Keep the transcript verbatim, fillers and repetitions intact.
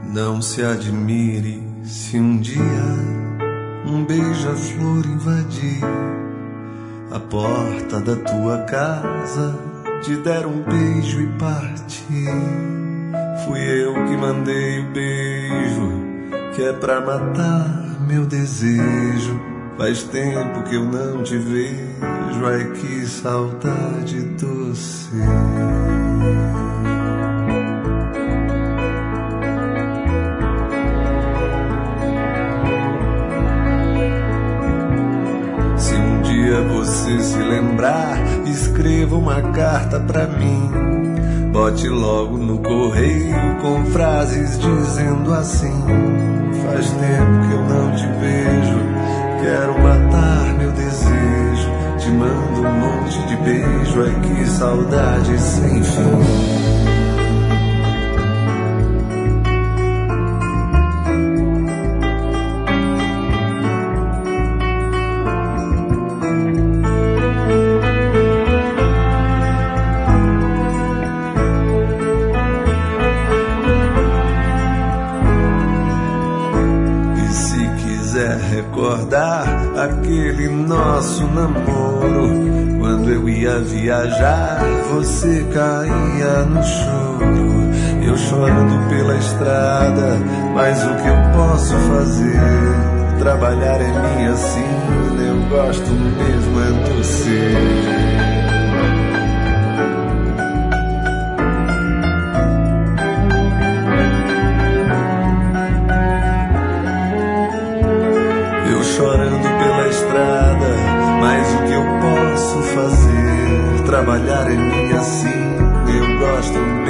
Não se admire se um dia um beija-flor invadir a porta da tua casa, te der um beijo e partir. Fui eu que mandei o beijo, que é pra matar meu desejo. Faz tempo que eu não te vejo, ai que saudade doce. Se um dia você se lembrar, escreva uma carta pra mim. Bote logo no correio com frases dizendo assim: faz tempo que eu não te vejo, quero matar meu desejo. Te mando um monte de beijo, ai que saudade sem fim. Recordar aquele nosso namoro, quando eu ia viajar, você caía no choro. Eu chorando pela estrada, mas o que eu posso fazer? Trabalhar é minha sina, eu gosto mesmo é de você. Chorando pela estrada, mas o que eu posso fazer? Trabalhar é minha sina, eu gosto mesmo.